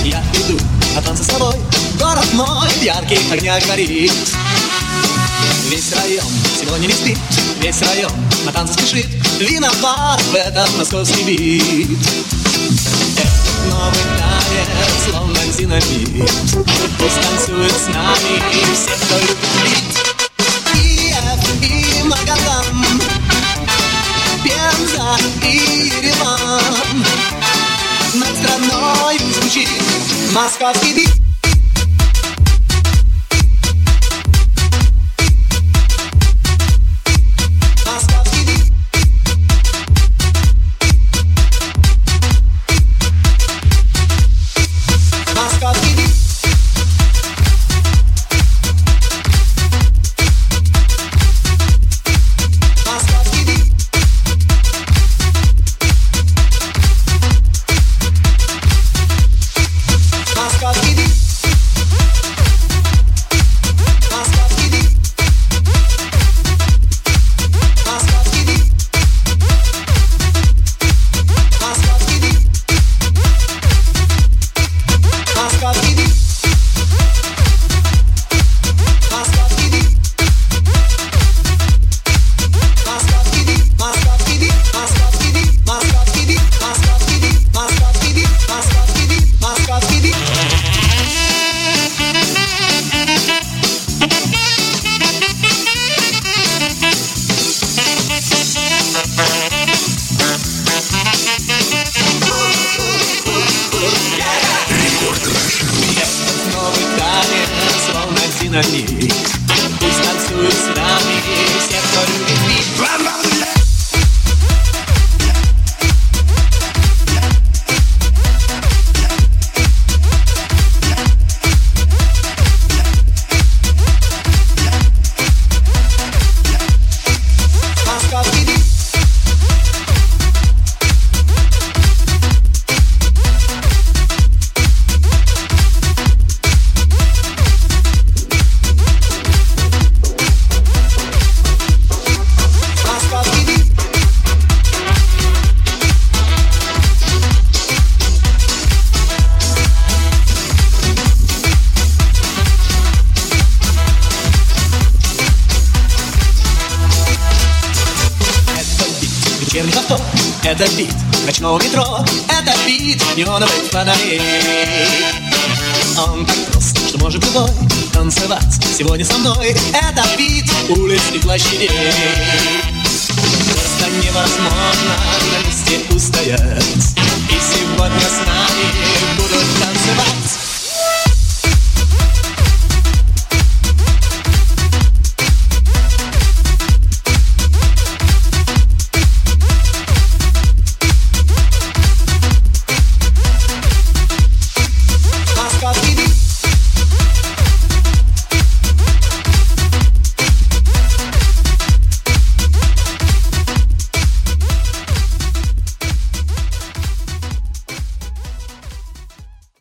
Я иду на танцы с тобой. Город мой в ярких огнях горит. Весь район сегодня не спит, весь район на танцы спешит. Виноват в этот московский бит. Этот новый танец, словно динамит. Пусть танцует с нами все, кто любит бит. Киев и Магадан, Пенза и Ереван. Над страной звучит московский бит. Пусть танцуют с нами все, кто любит бит. Это бит ночного метро, это бит неоновых фонарей. Он так прост, что может любой танцевать сегодня со мной. Это бит улиц и площадей. Просто невозможно на месте устоять. И сегодня